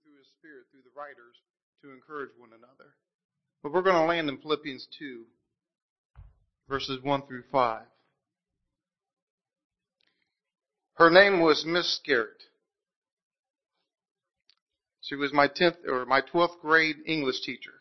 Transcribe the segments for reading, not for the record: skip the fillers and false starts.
through His Spirit, through the writers, to encourage one another. But we're going to land in Philippians 2, verses 1 through 5. Her name was Miss Garrett. She was my 12th grade English teacher.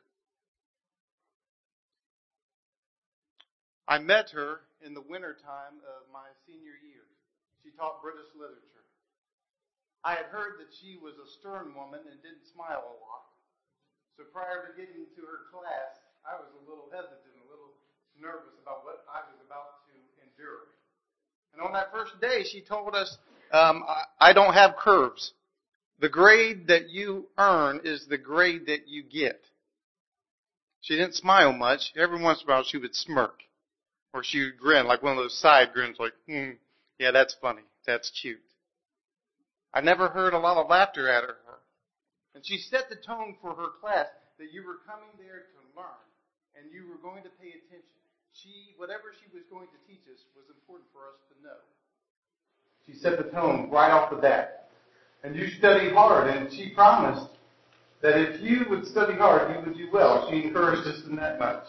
I met her in the winter time of my senior year. She taught British literature. I had heard that she was a stern woman and didn't smile a lot. So prior to getting to her class, I was a little hesitant, a little nervous about what I was about to endure. And on that first day, she told us, I don't have curves. The grade that you earn is the grade that you get. She didn't smile much. Every once in a while, she would smirk. Or she would grin, like one of those side grins, like, yeah, that's funny. That's cute. I never heard a lot of laughter out of her. And she set the tone for her class that you were coming there to learn and you were going to pay attention. Whatever she was going to teach us was important for us to know. She set the tone right off the bat. And you studied hard, and she promised that if you would study hard, you would do well. She encouraged us in that much.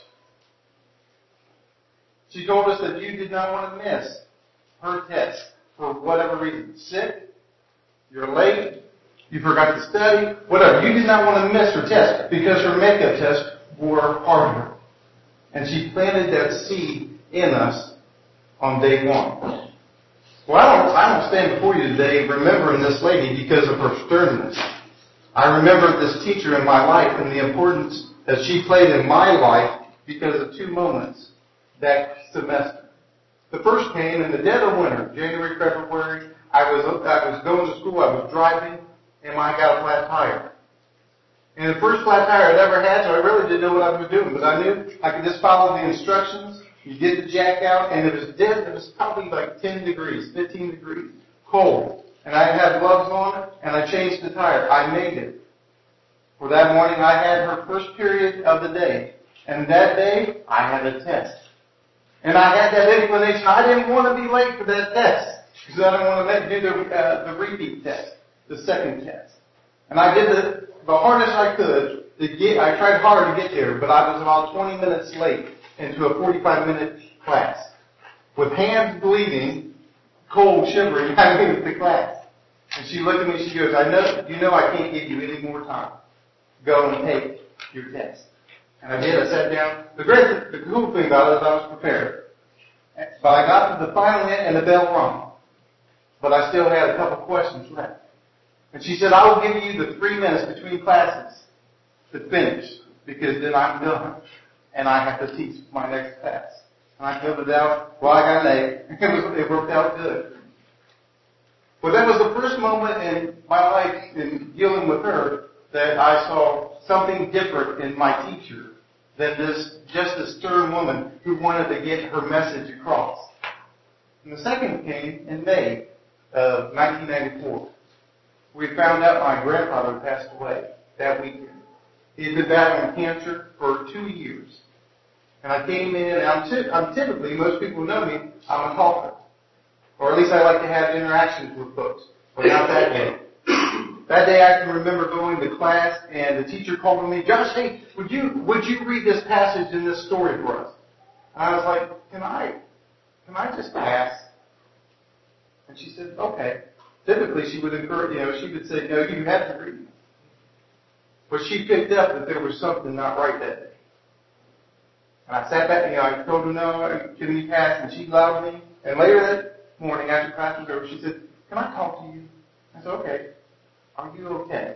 She told us that you did not want to miss her test for whatever reason. Sick, you're late, you forgot to study, whatever. You did not want to miss her test because her makeup tests were harder. And she planted that seed in us on day one. Well, I don't stand before you today remembering this lady because of her sternness. I remember this teacher in my life and the importance that she played in my life because of two moments that semester. The first came in the dead of winter, January, February. I was going to school, I was driving, and I got a flat tire. And the first flat tire I'd ever had, so I really didn't know what I was doing, but I knew I could just follow the instructions. You get the jack out, and it was dead. It was probably like 10 degrees, 15 degrees, cold. And I had gloves on, and I changed the tire. I made it. For that morning, I had her first period of the day. And that day, I had a test. And I had that inclination. I didn't want to be late for that test because I didn't want to do the repeat test, the second test. And I did the hardest I could to get. I tried hard to get there, but I was about 20 minutes late into a 45-minute class. With hands bleeding, cold, shivering, I made it to class. And she looked at me, she goes, you know I can't give you any more time. Go and take your test. And I did. I sat down. The cool thing about it is I was prepared. But I got to the final end and the bell rung. But I still had a couple questions left. And she said, I will give you the 3 minutes between classes to finish because then I'm done. And I have to teach my next class. And I filled it out. Well, I got an A. It worked out good. But that was the first moment in my life in dealing with her that I saw something different in my teacher than this just a stern woman who wanted to get her message across. And the second came in May of 1994. We found out my grandfather passed away that weekend. He had been battling cancer for 2 years. And I came in, and I'm typically, most people know me, I'm a talker. Or at least I like to have interactions with folks. But not that day. That day I can remember going to class, and the teacher called on me, Josh, hey, would you read this passage in this story for us? And I was like, can I just pass? And she said, okay. Typically she would encourage, she would say, no, you have to read. But she picked up that there was something not right that day. And I sat back, I told her, no, can you pass? And she allowed me. And later that morning, after class was over, she said, can I talk to you? I said, okay. Are you okay?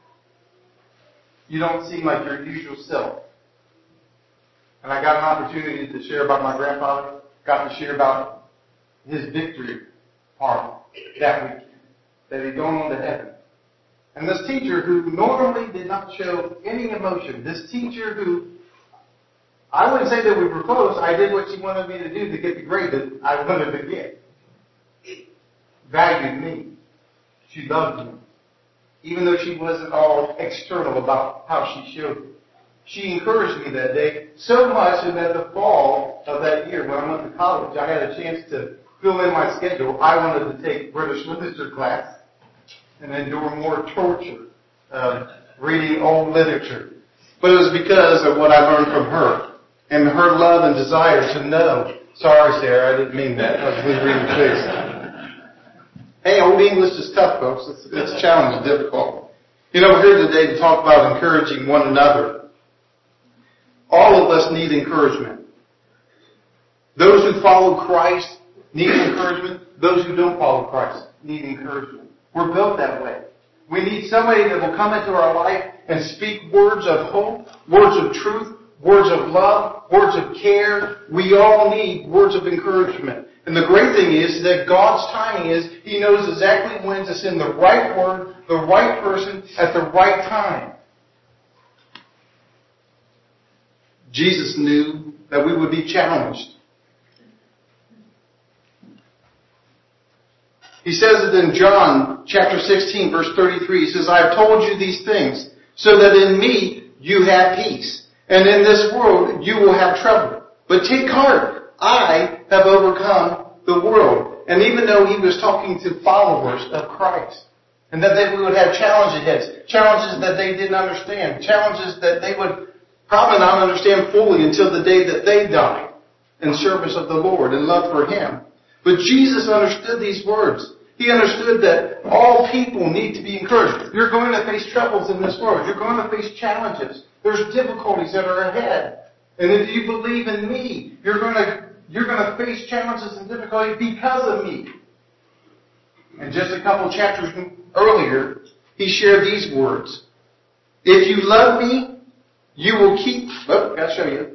You don't seem like your usual self. And I got an opportunity to share about my grandfather, got to share about his victory party that weekend, that he'd gone on to heaven. And this teacher who normally did not show any emotion, this teacher who, I wouldn't say that we were close, I did what she wanted me to do to get the grade that I wanted to get. Valued me. She loved me. Even though she wasn't all external about how she showed it. She encouraged me that day so much that the fall of that year when I went to college, I had a chance to fill in my schedule. I wanted to take British literature class and endure more torture reading old literature. But it was because of what I learned from her and her love and desire to know. Sorry, Sarah, I didn't mean that. I was reading please. Hey, Old English is tough, folks. It's challenging, difficult. You know, we're here today to talk about encouraging one another. All of us need encouragement. Those who follow Christ need encouragement. Those who don't follow Christ need encouragement. We're built that way. We need somebody that will come into our life and speak words of hope, words of truth, words of love, words of care. We all need words of encouragement. And the great thing is that God's timing is He knows exactly when to send the right word, the right person, at the right time. Jesus knew that we would be challenged. He says it in John chapter 16, verse 33. He says, I have told you these things so that in me you have peace. And in this world you will have trouble. But take heart, I have overcome the world. And even though he was talking to followers of Christ, and that we would have challenges ahead, challenges that they didn't understand, challenges that they would probably not understand fully until the day that they died in service of the Lord and love for Him. But Jesus understood these words. He understood that all people need to be encouraged. You're going to face troubles in this world. You're going to face challenges. There's difficulties that are ahead. And if you believe in me, you're going to face challenges and difficulties because of me. And just a couple chapters earlier, he shared these words. If you love me, you will keep... Oh, I'll show you.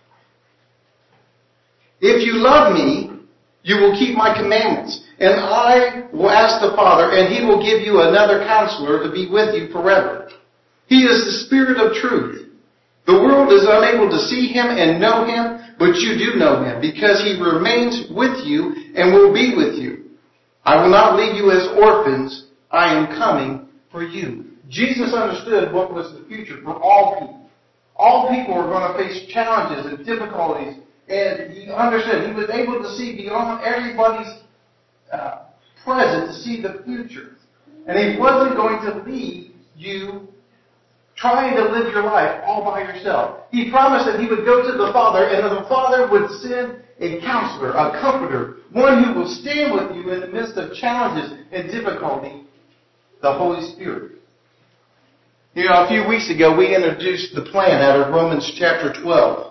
If you love me, you will keep my commandments. And I will ask the Father, and He will give you another counselor to be with you forever. He is the Spirit of truth. The world is unable to see Him and know Him, but you do know Him, because He remains with you and will be with you. I will not leave you as orphans. I am coming for you. Jesus understood what was the future for all people. All people are going to face challenges and difficulties, and He understood. He was able to see beyond everybody's present to see the future. And He wasn't going to leave you trying to live your life all by yourself. He promised that He would go to the Father, and that the Father would send a counselor, a comforter, one who will stand with you in the midst of challenges and difficulty, the Holy Spirit. You know, a few weeks ago we introduced the plan out of Romans chapter 12.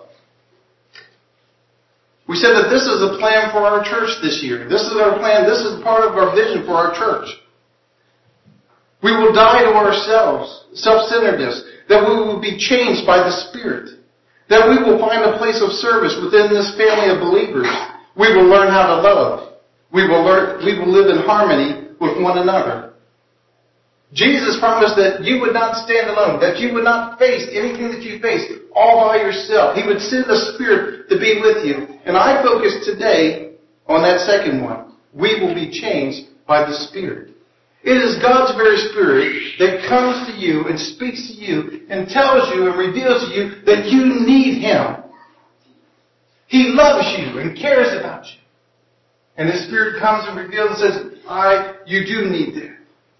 We said that this is a plan for our church this year. This is our plan. This is part of our vision for our church. We will die to ourselves, self-centeredness, that we will be changed by the Spirit, that we will find a place of service within this family of believers. We will learn how to love. We will live in harmony with one another. Jesus promised that you would not stand alone, that you would not face anything that you face all by yourself. He would send the Spirit to be with you. And I focus today on that second one. We will be changed by the Spirit. It is God's very Spirit that comes to you and speaks to you and tells you and reveals to you that you need Him. He loves you and cares about you. And His Spirit comes and reveals and says, you do need Him.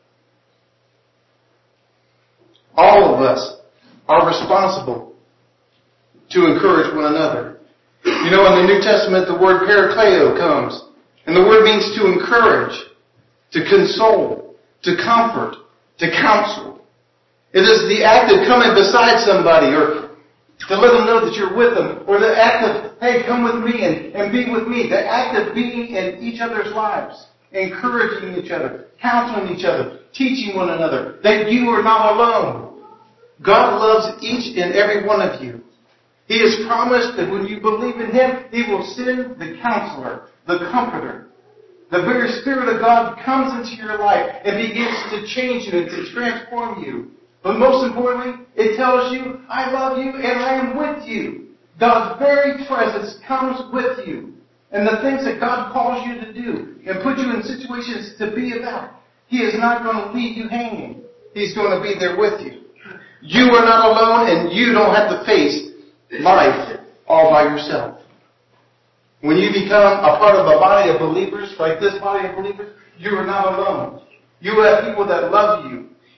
All of us are responsible to encourage one another. You know, in the New Testament, the word parakleo comes. And the word means to encourage, to console, to comfort, to counsel. It is the act of coming beside somebody, or to let them know that you're with them, or the act of, hey, come with me and be with me. The act of being in each other's lives, encouraging each other, counseling each other, teaching one another, that you are not alone. God loves each and every one of you. He has promised that when you believe in Him, He will send the counselor, the comforter. The very Spirit of God comes into your life and begins to change you and to transform you. But most importantly, it tells you, I love you and I am with you. God's very presence comes with you. And the things that God calls you to do and put you in situations to be about, He is not going to leave you hanging. He's going to be there with you. You are not alone, and you don't have to face life all by yourself. When you become a part of a body of believers, like this body of believers, you are not alone. You have people that love you.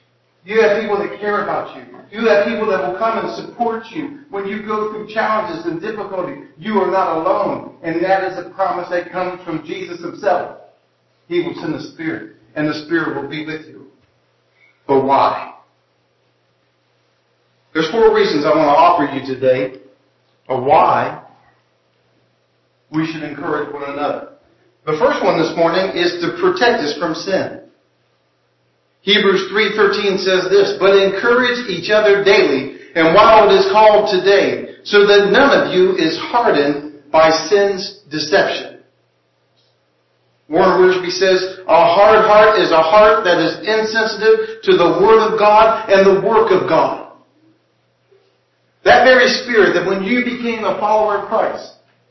You have people that care about you. You have people that will come and support you when you go through challenges and difficulty. You are not alone. And that is a promise that comes from Jesus himself. He will send the Spirit, and the Spirit will be with you. But why? There's 4 reasons I want to offer you today of why we should encourage one another. The first one this morning is to protect us from sin. Hebrews 3:13 says this, "But encourage each other daily, and while it is called today, so that none of you is hardened by sin's deception." Warren Wiersbe says, "A hard heart is a heart that is insensitive to the Word of God and the work of God." That very Spirit that when you became a follower of Christ,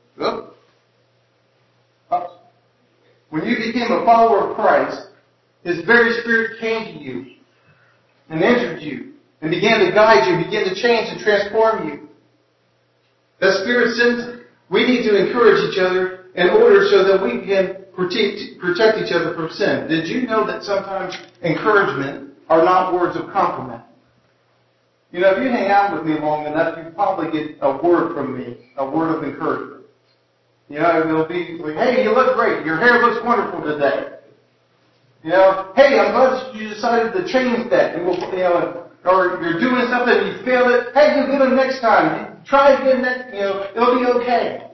when you became a follower of Christ, His very Spirit came to you and entered you and began to guide you, began to change and transform you. That Spirit sent, we need to encourage each other in order so that we can protect each other from sin. Did you know that sometimes encouragement are not words of compliment? You know, if you hang out with me long enough, you probably get a word from me, a word of encouragement. You know, it'll be like, "Hey, you look great. Your hair looks wonderful today." You know, "Hey, I'm glad you decided to change that." Or you're doing something and you failed it. "Hey, you'll get it next time. Try again next, it'll be okay."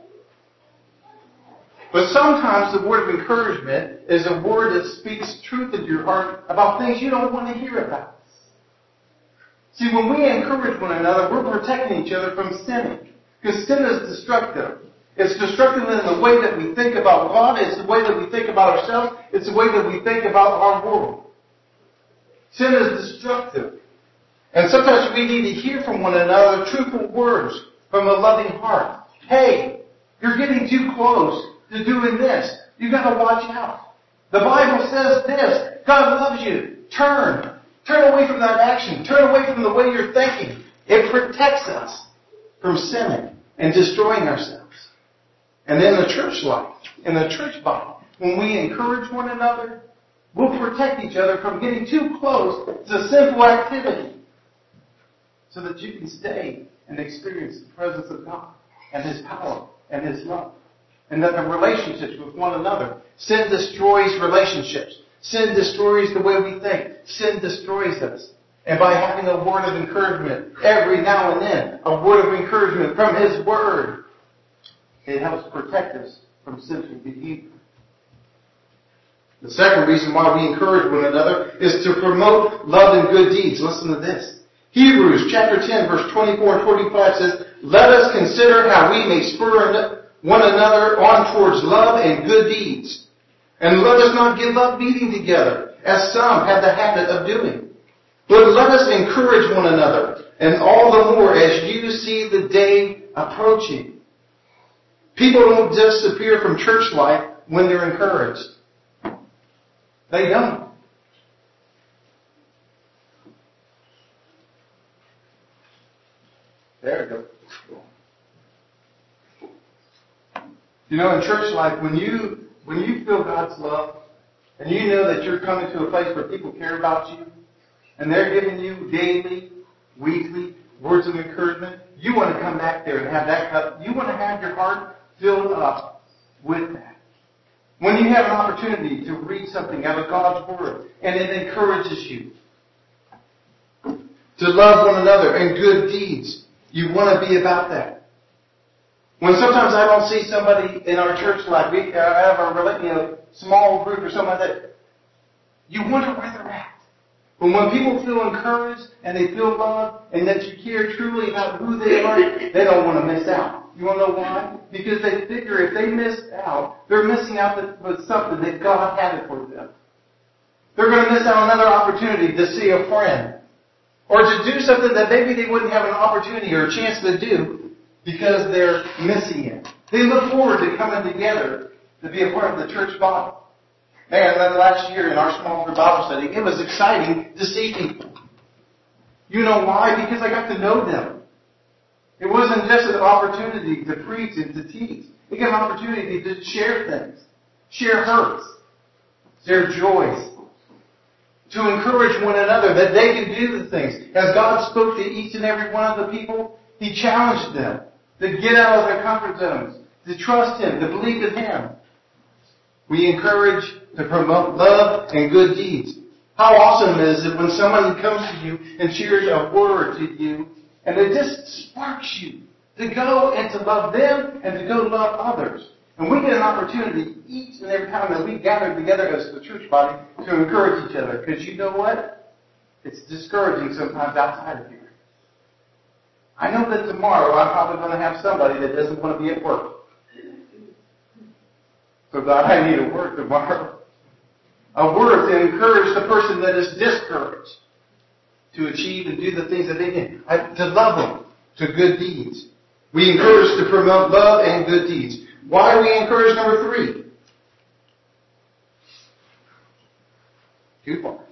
But sometimes the word of encouragement is a word that speaks truth into your heart about things you don't want to hear about. See, when we encourage one another, we're protecting each other from sinning. Because sin is destructive. It's destructive in the way that we think about God. It's the way that we think about ourselves. It's the way that we think about our world. Sin is destructive. And sometimes we need to hear from one another truthful words from a loving heart. "Hey, you're getting too close to doing this. You've got to watch out. The Bible says this. God loves you. Turn away from that action. Turn away from the way you're thinking." It protects us from sinning and destroying ourselves. And then the church life, in the church body, when we encourage one another, we'll protect each other from getting too close to sinful activity so that you can stay and experience the presence of God and His power and His love. And that the relationships with one another, sin destroys relationships. Sin destroys the way we think. Sin destroys us. And by having a word of encouragement every now and then, a word of encouragement from His Word, it helps protect us from sinful behavior. The second reason why we encourage one another is to promote love and good deeds. Listen to this. Hebrews chapter 10, verse 24 and 45 says, "Let us consider how we may spur one another on towards love and good deeds. And let us not give up meeting together, as some have the habit of doing. But let us encourage one another, and all the more as you see the day approaching." People don't disappear from church life when they're encouraged. They don't. There we go. You know, in church life, when you feel God's love, and you know that you're coming to a place where people care about you, and they're giving you daily, weekly words of encouragement, you want to come back there and have that cup. You want to have your heart filled up with that. When you have an opportunity to read something out of God's Word, and it encourages you to love one another and good deeds, you want to be about that. When sometimes I don't see somebody in our church life, we have a small group or something like that, you wonder where they're at. But when people feel encouraged and they feel loved and that you care truly about who they are, they don't want to miss out. You want to know why? Because they figure if they miss out, they're missing out with something that God had for them. They're going to miss out on another opportunity to see a friend. Or to do something that maybe they wouldn't have an opportunity or a chance to do because they're missing it. They look forward to coming together to be a part of the church body. Man, that last year in our small group Bible study, it was exciting to see people. You know why? Because I got to know them. It wasn't just an opportunity to preach and to teach. It got an opportunity to share things, share hurts, share joys, to encourage one another that they can do the things. As God spoke to each and every one of the people, He challenged them to get out of their comfort zones, to trust Him, to believe in Him. We encourage to promote love and good deeds. How awesome is it when someone comes to you and shares a word to you and it just sparks you to go and to love them and to go love others. And we get an opportunity each and every time that we gather together as the church body to encourage each other. Because you know what? It's discouraging sometimes outside of here. I know that tomorrow I'm probably going to have somebody that doesn't want to be at work. So God, I need a word tomorrow. A word to encourage the person that is discouraged to achieve and do the things that they can. To love them to good deeds. We encourage to promote love and good deeds. Why do we encourage number 3? Too far.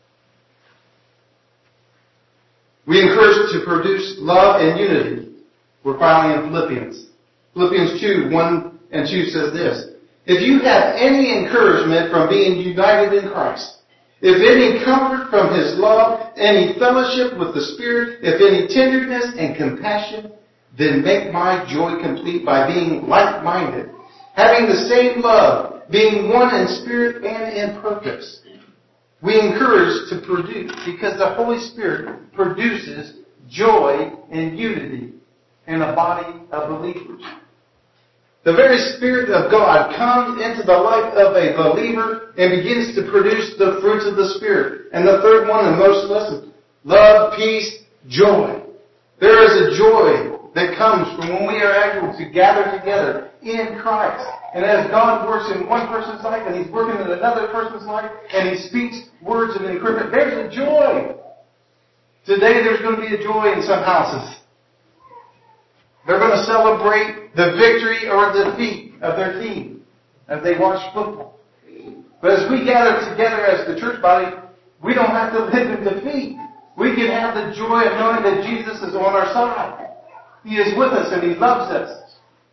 We encourage to produce love and unity. We're finally in Philippians. Philippians 2, 1 and 2 says this. If you have any encouragement from being united in Christ, if any comfort from His love, any fellowship with the Spirit, if any tenderness and compassion, then make my joy complete by being like-minded, having the same love, being one in spirit and in purpose. We encourage to produce, because the Holy Spirit produces joy and unity in a body of believers. The very Spirit of God comes into the life of a believer and begins to produce the fruits of the Spirit. And the third one, and most lesson, love, peace, joy. There is a joy that comes from when we are able to gather together in Christ. And as God works in one person's life and He's working in another person's life and He speaks words of encouragement, there's a joy. Today there's going to be a joy in some houses. They're going to celebrate the victory or defeat of their team as they watch football. But as we gather together as the church body, we don't have to live in defeat. We can have the joy of knowing that Jesus is on our side. He is with us and He loves us.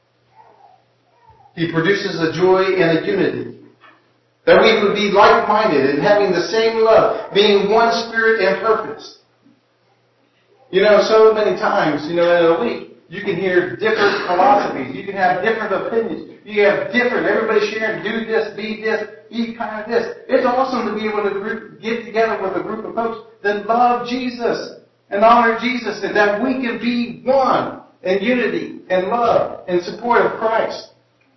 He produces a joy and a unity. That we would be like-minded and having the same love, being one spirit and purpose. You know, so many times, in a week, you can hear different philosophies. You can have different opinions. You have everybody sharing, do this, be this, be kind of this. It's awesome to be able to get together with a group of folks that love Jesus and honor Jesus, and that we can be one in unity and love and support of Christ.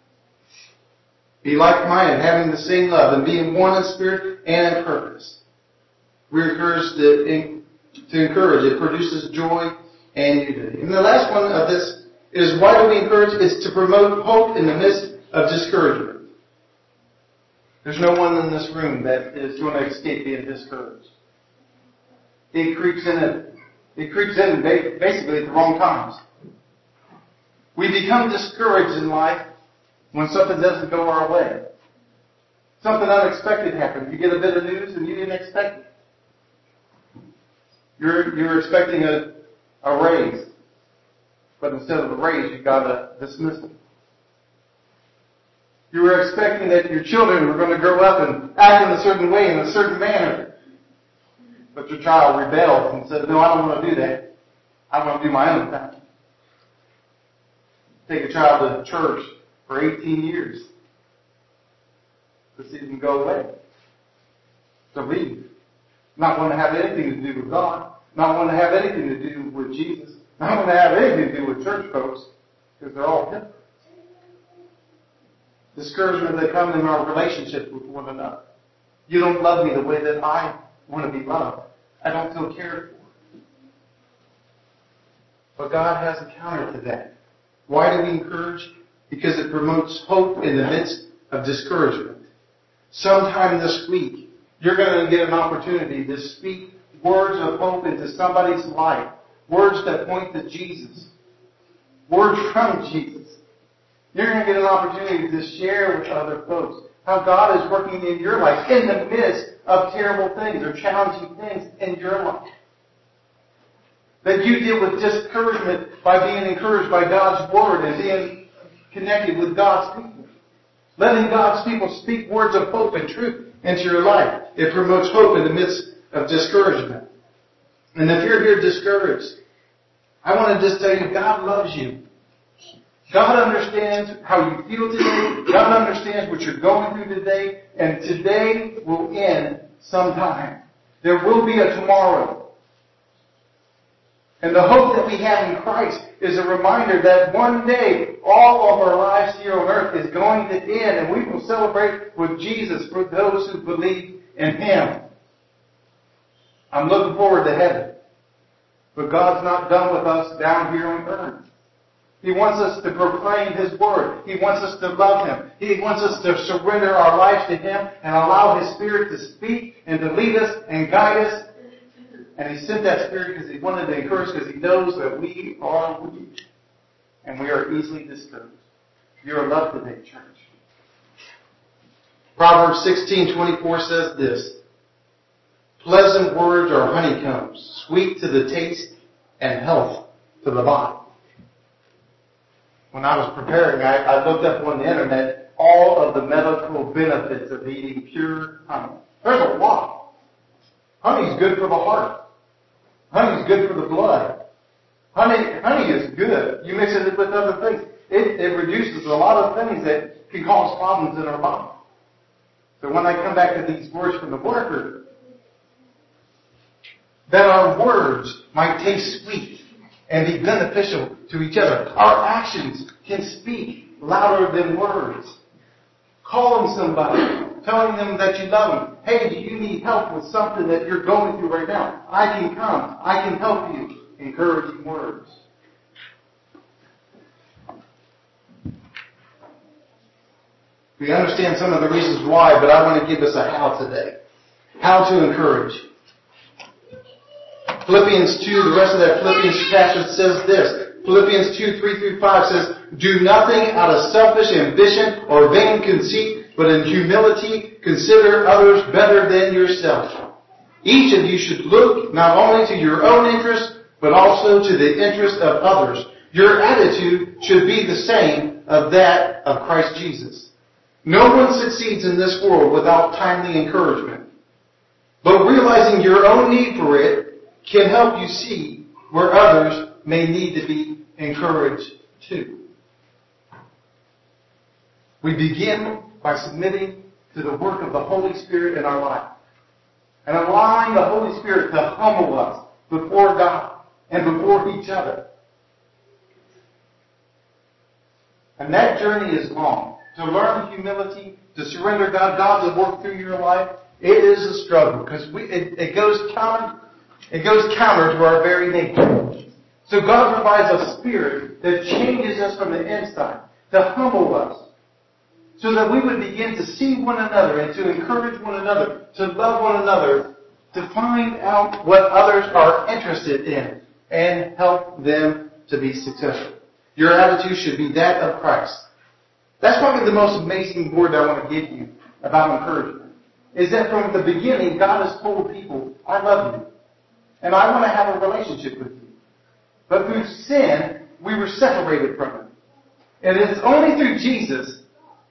Be like-minded, having the same love, and being one in spirit and in purpose. We're encouraged to encourage. It produces joy and unity. And the last one of this is, why do we encourage? It's to promote hope in the midst of discouragement. There's no one in this room that is going to escape being discouraged. It creeps in basically at the wrong times. We become discouraged in life when something doesn't go our way. Something unexpected happens. You get a bit of news and you didn't expect it. You're expecting a raise, but instead of a raise, you got a dismissal. You were expecting that your children were going to grow up and act in a certain way, in a certain manner, but your child rebelled and said, "No, I don't want to do that. I want to do my own thing." Take a child to church for 18 years to see them go away, to leave, not want to have anything to do with God. Not want to have anything to do with Jesus. Not want to have anything to do with church folks, because they're all different. Discouragement that comes in our relationship with one another. You don't love me the way that I want to be loved. I don't feel cared for. But God has a counter to that. Why do we encourage? Because it promotes hope in the midst of discouragement. Sometime this week, you're going to get an opportunity to speak words of hope into somebody's life. Words that point to Jesus. Words from Jesus. You're going to get an opportunity to share with other folks how God is working in your life in the midst of terrible things or challenging things in your life. That you deal with discouragement by being encouraged by God's Word and being connected with God's people. Letting God's people speak words of hope and truth into your life. It promotes hope in the midst of discouragement. And if you're here discouraged, I want to just tell you, God loves you. God understands how you feel today. God understands what you're going through today. And today will end sometime. There will be a tomorrow. And the hope that we have in Christ is a reminder that one day all of our lives here on earth is going to end, and we will celebrate with Jesus for those who believe in Him. I'm looking forward to heaven. But God's not done with us down here on earth. He wants us to proclaim His Word. He wants us to love Him. He wants us to surrender our lives to Him and allow His Spirit to speak and to lead us and guide us. And He sent that Spirit because He wanted to encourage, because He knows that we are weak and we are easily discouraged. You're loved today, church. Proverbs 16:24 says this: pleasant words are honeycombs, sweet to the taste and health to the body. When I was preparing, I looked up on the internet all of the medical benefits of eating pure honey. There's a lot. Honey is good for the heart. Honey is good for the blood. Honey is good. You mix it with other things. It reduces a lot of things that can cause problems in our body. So when I come back to these words from the Word, that our words might taste sweet and be beneficial to each other. Our actions can speak louder than words. Calling somebody, telling them that you love them. Hey, do you need help with something that you're going through right now? I can come. I can help you. Encouraging words. We understand some of the reasons why, but I want to give us a how today. How to encourage. Philippians 2, the rest of that Philippians passage says this. Philippians 2, 3-5 says, do nothing out of selfish ambition or vain conceit, but in humility consider others better than yourself. Each of you should look not only to your own interest, but also to the interest of others. Your attitude should be the same of that of Christ Jesus. No one succeeds in this world without timely encouragement. But realizing your own need for it can help you see where others may need to be encouraged too. We begin by submitting to the work of the Holy Spirit in our life and allowing the Holy Spirit to humble us before God and before each other. And that journey is long. To learn humility, to surrender God to work through your life, it is a struggle because it goes counter to our very nature. So God provides a spirit that changes us from the inside, to humble us, so that we would begin to see one another and to encourage one another, to love one another, to find out what others are interested in and help them to be successful. Your attitude should be that of Christ. That's probably the most amazing word I want to give you about encouragement. Is that from the beginning, God has told people, I love you. And I want to have a relationship with you. But through sin, we were separated from Him. And it's only through Jesus,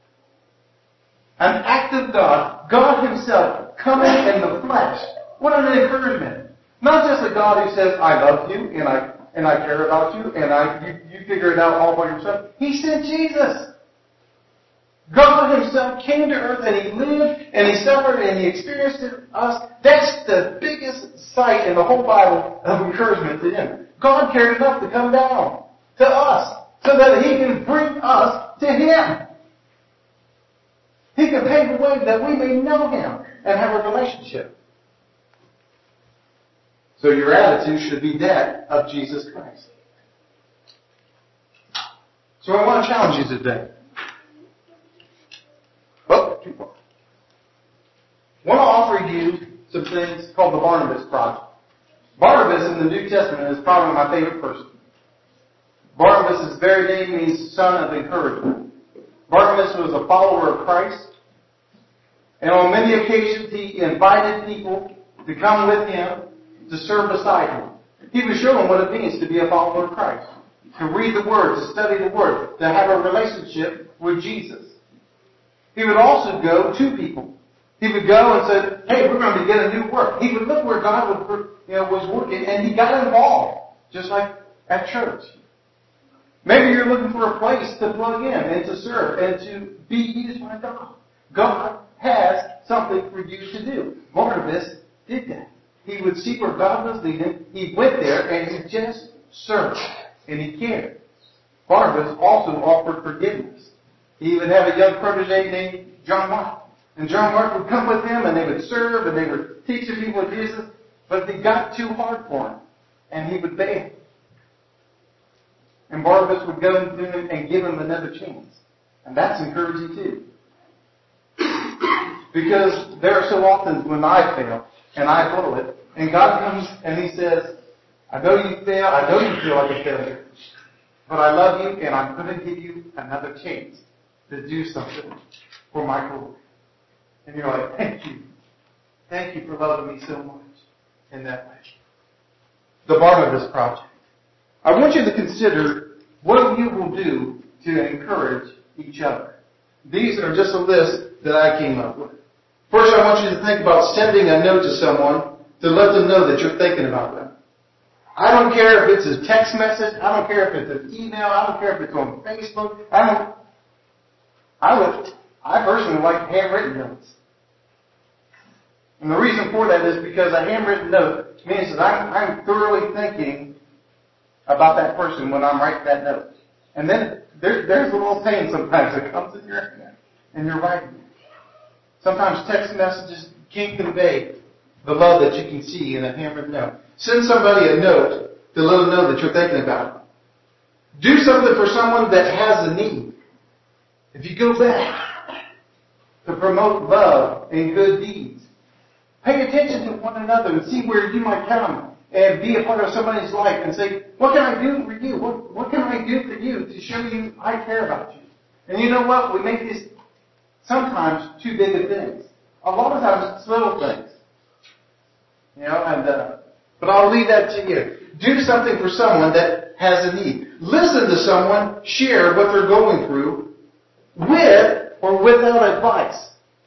an act of God, God Himself coming in the flesh. What an encouragement. Not just a God who says, I love you and I care about you and you figure it out all by yourself. He sent Jesus. God Himself came to earth and He lived and He suffered and He experienced us. That's the biggest sight in the whole Bible of encouragement to Him. God cared enough to come down to us so that He can bring us to Him. He can pave the way that we may know Him and have a relationship. So your attitude should be that of Jesus Christ. So I want to challenge you today. Too far. I want to offer you some things called the Barnabas Project. Barnabas in the New Testament is probably my favorite person. Barnabas' very name means son of encouragement. Barnabas was a follower of Christ. And on many occasions he invited people to come with him to serve beside him. He was showing what it means to be a follower of Christ. To read the Word, to study the Word, to have a relationship with Jesus. He would also go to people He would go and say, hey, we're going to begin a new work. He would look where God was working, and he got involved, just like at church. Maybe you're looking for a place to plug in and to serve and to be used by God. God has something for you to do. Barnabas did that. He would see where God was leading. He went there and he just served. And he cared. Barnabas also offered forgiveness. He would have a young protege named John Mark. And John Mark would come with him and they would serve and they would teach the people of Jesus. But it got too hard for him. And he would bail. And Barnabas would go to him and give him another chance. And that's encouraging too. Because there are so often when I fail and I blow it, and God comes and He says, I know you fail, I know you feel like a failure, but I love you and I'm going to give you another chance to do something for my glory. And you're like, thank you. Thank you for loving me so much in that way. The Barnabas Project. I want you to consider what you will do to encourage each other. These are just a list that I came up with. First, I want you to think about sending a note to someone to let them know that you're thinking about them. I don't care if it's a text message. I don't care if it's an email. I don't care if it's on Facebook. I personally like handwritten notes. And the reason for that is because a handwritten note means that I'm thoroughly thinking about that person when I'm writing that note. And then there's a little pain sometimes that comes in your hand and you're writing. Sometimes text messages can't convey the love that you can see in a handwritten note. Send somebody a note to let them know that you're thinking about them. Do something for someone that has a need. If you go back to promote love and good deeds, pay attention to one another and see where you might come and be a part of somebody's life and say, what can I do for you? What can I do for you to show you I care about you? And you know what? We make these sometimes too big of things. A lot of times it's little things. But I'll leave that to you. Do something for someone that has a need. Listen to someone share what they're going through with or without advice.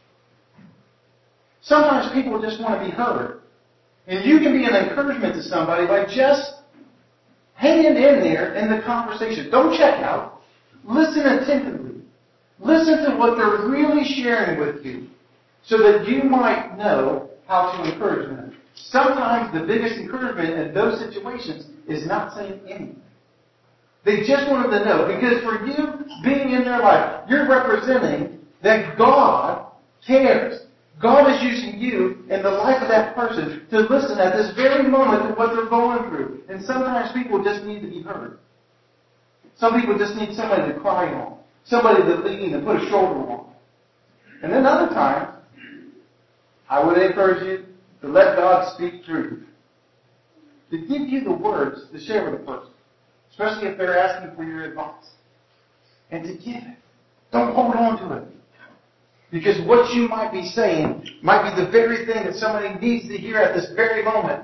Sometimes people just want to be heard. And you can be an encouragement to somebody by just hanging in there in the conversation. Don't check out. Listen attentively. Listen to what they're really sharing with you so that you might know how to encourage them. Sometimes the biggest encouragement in those situations is not saying anything. They just wanted to know, because for you being in their life, you're representing that God cares. God is using you in the life of that person to listen at this very moment to what they're going through. And sometimes people just need to be heard. Some people just need somebody to cry on. Somebody to lean and put a shoulder on. And then other times, I would encourage you to let God speak through you. To give you the words to share with a person. Especially if they're asking for your advice. And to give it. Don't hold on to it. Because what you might be saying might be the very thing that somebody needs to hear at this very moment.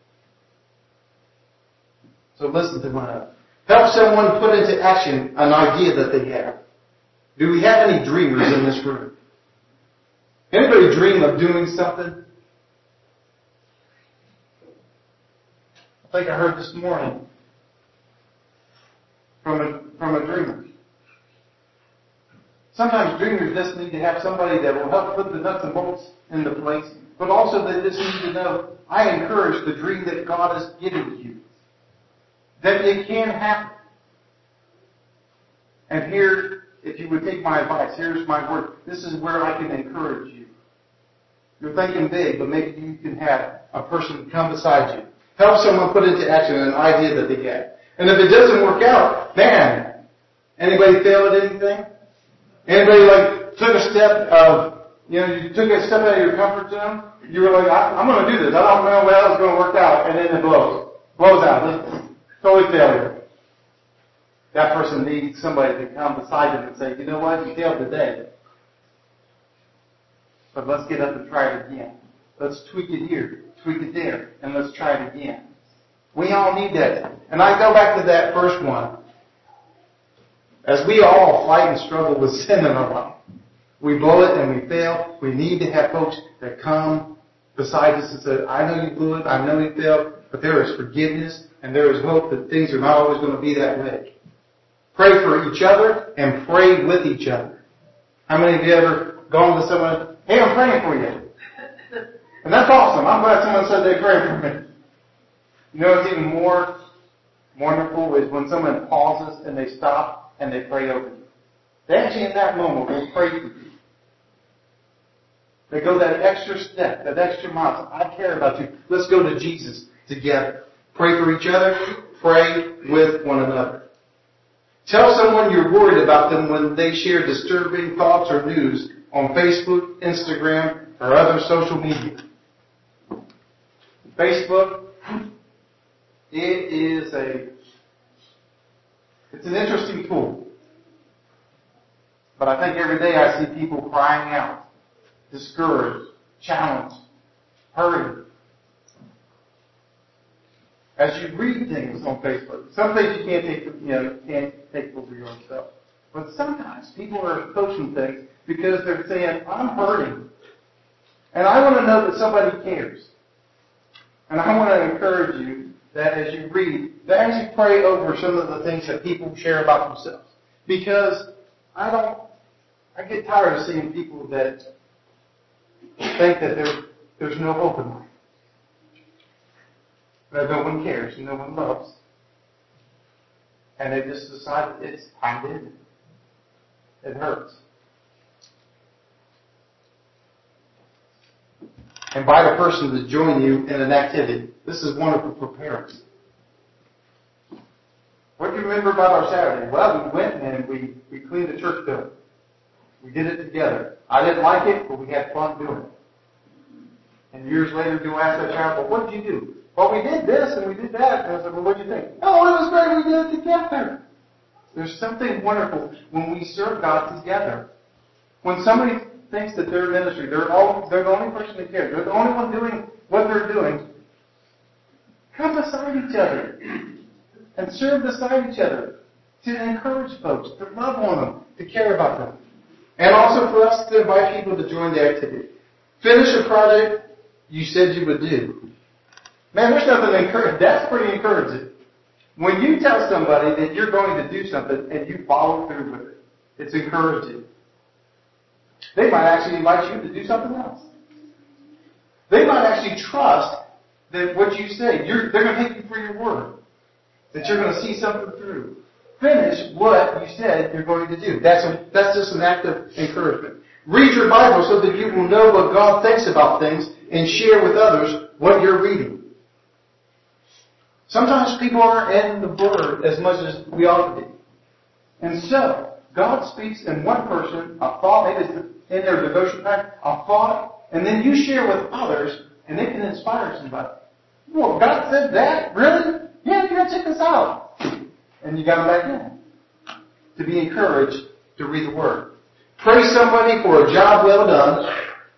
So listen to one another. Help someone put into action an idea that they have. Do we have any dreamers in this room? Anybody dream of doing something? I think I heard this morning from a dreamer. Sometimes dreamers just need to have somebody that will help put the nuts and bolts into place, but also they just need to know, I encourage the dream that God has given you. That it can happen. And here, if you would take my advice, here's my word. This is where I can encourage you. You're thinking big, but maybe you can have a person come beside you. Help someone put into action an idea that they have. And if it doesn't work out, man, anybody fail at anything? Anybody took a step of, you took a step out of your comfort zone? You were like, I'm going to do this. I don't know how it's going to work out. And then it blows out. Totally failure. That person needs somebody to come beside them and say, you know what, you failed today. But let's get up and try it again. Let's tweak it here, tweak it there, and let's try it again. We all need that. And I go back to that first one. As we all fight and struggle with sin in our life, We blow it and we fail. We need to have folks that come beside us and say, I know you blew it, I know you failed, but there is forgiveness and there is hope that things are not always going to be that way. Pray for each other and pray with each other. How many of you ever gone to someone, hey, I'm praying for you? And that's awesome. I'm glad someone said they prayed for me. You know what's even more wonderful is when someone pauses and they stop and they pray over you. They actually in that moment will pray for you. They go that extra step, that extra mile. I care about you. Let's go to Jesus together. Pray for each other. Pray with one another. Tell someone you're worried about them when they share disturbing thoughts or news on Facebook, Instagram, or other social media. Facebook, it's an interesting tool. But I think every day I see people crying out, discouraged, challenged, hurting. As you read things on Facebook, some things you can't take over yourself. But sometimes people are posting things because they're saying, I'm hurting. And I want to know that somebody cares. And I want to encourage you that as you read, that as you pray over some of the things that people share about themselves. Because I get tired of seeing people that think that there's no hope in life. That no one cares, no one loves. And they just decide it's time to end it. It hurts. Invite a person to join you in an activity. This is wonderful for parents. What do you remember about our Saturday? Well, we went and we cleaned the church building. We did it together. I didn't like it, but we had fun doing it. And years later, you'll ask that child, well, what did you do? Well, we did this and we did that. And I said, well, what did you think? Oh, it was great. We did it together. There's something wonderful when we serve God together. When somebody thinks that they're in ministry, they're the only person that cares. They're the only one doing what they're doing. Come beside each other and serve beside each other to encourage folks, to love on them, to care about them. And also for us to invite people to join the activity. Finish a project you said you would do. Man, there's nothing to encourage. That's pretty encouraging. When you tell somebody that you're going to do something and you follow through with it, it's encouraging. They might actually invite you to do something else. They might actually trust that what you say, they're going to take you for your word. That you're going to see something through. Finish what you said you're going to do. That's just an act of encouragement. Read your Bible so that you will know what God thinks about things and share with others what you're reading. Sometimes people aren't in the Word as much as we ought to be. And so, God speaks in one person, a thought, maybe it's in their devotion time, a thought, and then you share with others, and they can inspire somebody. Well, God said that? Really? Yeah, you gotta check this out. And you got them back in. To be encouraged to read the Word. Praise somebody for a job well done.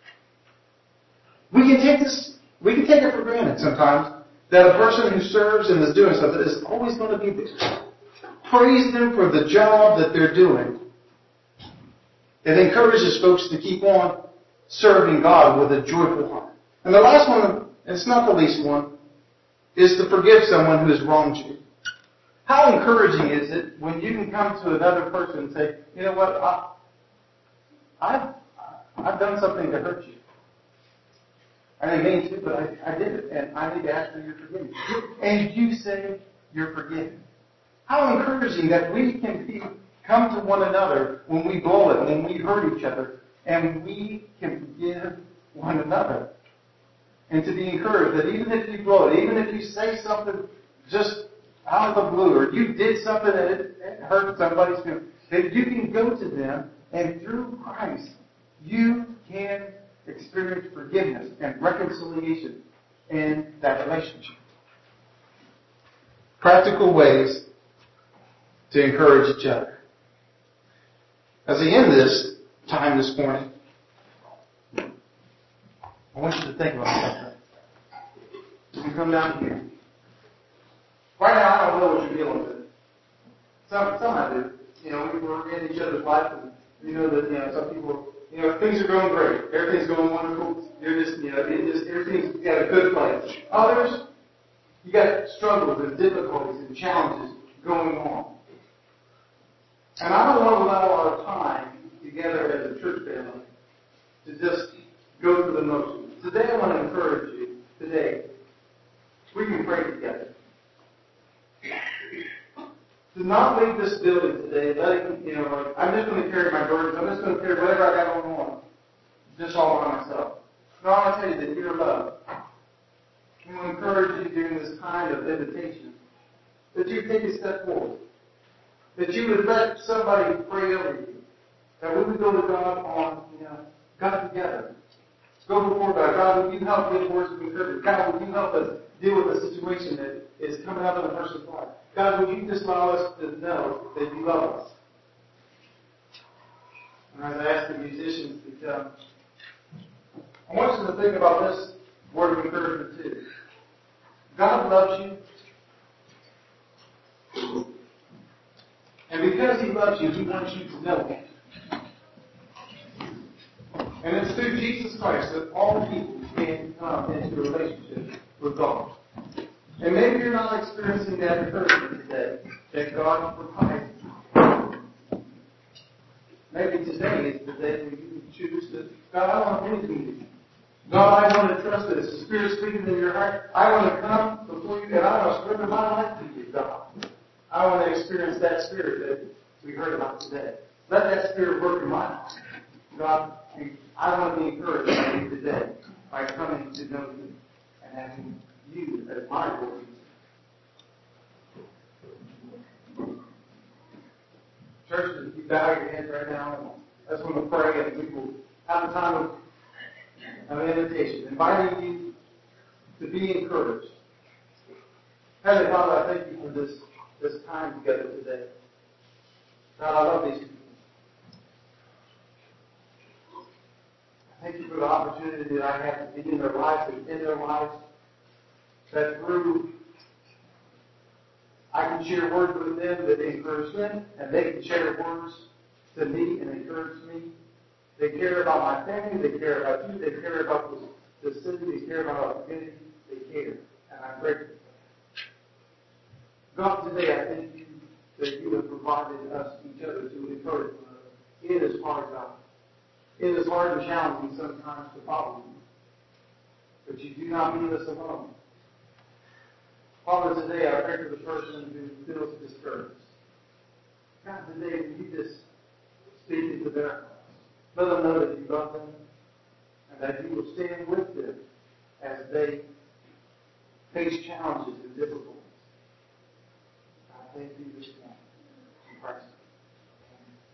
We can take it for granted sometimes that a person who serves and is doing something is always going to be there. Praise them for the job that they're doing. It encourages folks to keep on serving God with a joyful heart. And the last one, and it's not the least one, is to forgive someone who has wronged you. How encouraging is it when you can come to another person and say, you know what, I've done something to hurt you. I didn't mean to, but I did it, and I need to ask for your forgiveness. And you say you're forgiven. How encouraging that we can come to one another when we blow it, when we hurt each other, and we can forgive one another. And to be encouraged that even if you blow it, even if you say something just out of the blue, or you did something that it hurt somebody's feelings, that you can go to them, and through Christ, you can experience forgiveness and reconciliation in that relationship. Practical ways to encourage each other. As I end this time this morning, I want you to think about something. You come down here. Right now, I don't know what you're dealing with. Some I do. You know, we're in each other's life, and you know that some people things are going great. Everything's going wonderful. You're just, everything's got a good place. Others, you got struggles and difficulties and challenges going on. And I don't want to allow our time together as a church family to just go through the motions. Today I want to encourage you, we can pray together. To not leave this building today, I'm just going to carry my burdens, I'm just going to carry whatever I got going on, just all by myself. No, I want to tell you that you're loved. I want to encourage you during this kind of invitation that you take a step forward, that you would let somebody pray over you, that we would go to God on, God together. Go before God. God, would you help give words of encouragement? God, would you help us deal with a situation that is coming up in a person's life? God, would you just allow us to know that you love us? And as I ask the musicians to come, I want you to think about this word of encouragement too. God loves you. And because He loves you, He wants you to know Him. And it's through Jesus Christ that all people can come into a relationship with God. And maybe you're not experiencing that encouragement today that God provides. Maybe today is the day when you choose to, God, I want to meet you. God, I want to trust that it's the Spirit speaking in your heart. I want to come before you and I want to surrender my life to you, God. I want to experience that Spirit that we heard about today. Let that Spirit work in my life. God, I want to be encouraged by you today by coming to know you and having you as my Lord. Church, if you bow your heads right now, I just want to pray and we will have a time of invitation, inviting you to be encouraged. Heavenly Father, I thank you for this time together today. God, I love these people. Thank you for the opportunity that I have to be in their lives and in their lives. That through I can share words with them that encourage them, and they can share words to me and encourage me. They care about my family, they care about you, they care about the city, they care about our community, they care. And I'm grateful. God, today I thank you that you have provided us each other to encourage one another. It is hard, God. It is hard and challenging sometimes to follow you. But you do not leave us alone. Father, today I pray for the person who feels discouraged. God, today will you just speak into their hearts. Let them know that you love them and that you will stand with them as they face challenges and difficulties. I thank you this morning.